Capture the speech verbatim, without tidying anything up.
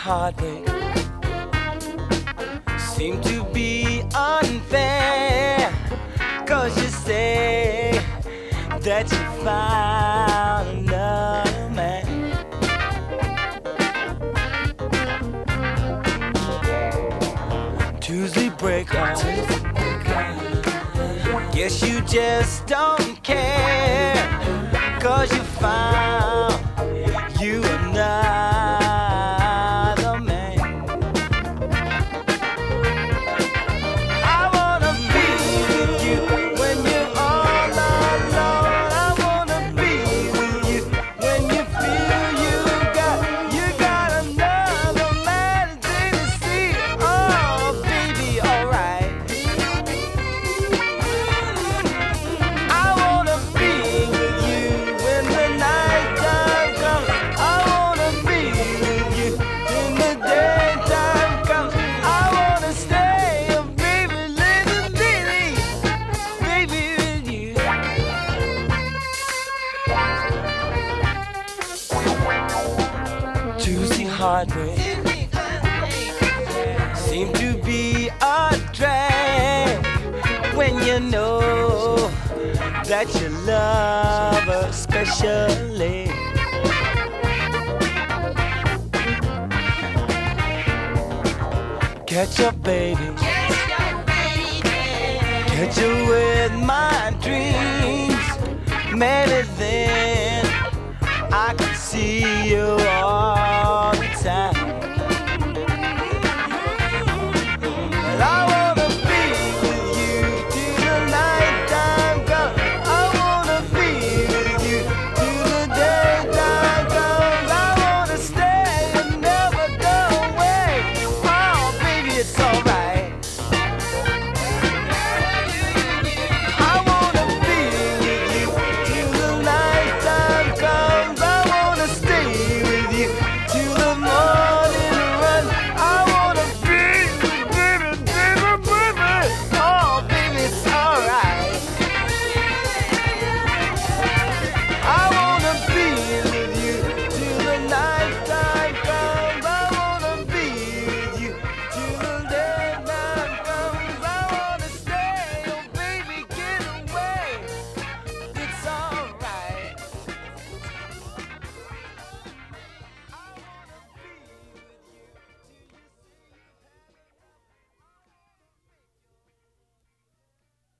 heartbreak seem to be unfair, 'cause you say that you found another man. Tuesday break up, guess you just don't care, 'cause you found you another man. I wanna be with you when you're all alone. I wanna be with you when you feel you got you got another man to see. Oh baby, alright. I wanna be with you when the night time comes. I wanna be with you when the daytime comes. I wanna stay, oh baby, little bitty, baby with you. Tuesday heartbreak seem to be a drag when you know that you love her specially. Catch up, baby. Catch up with my dreams. Maybe then I could see you all.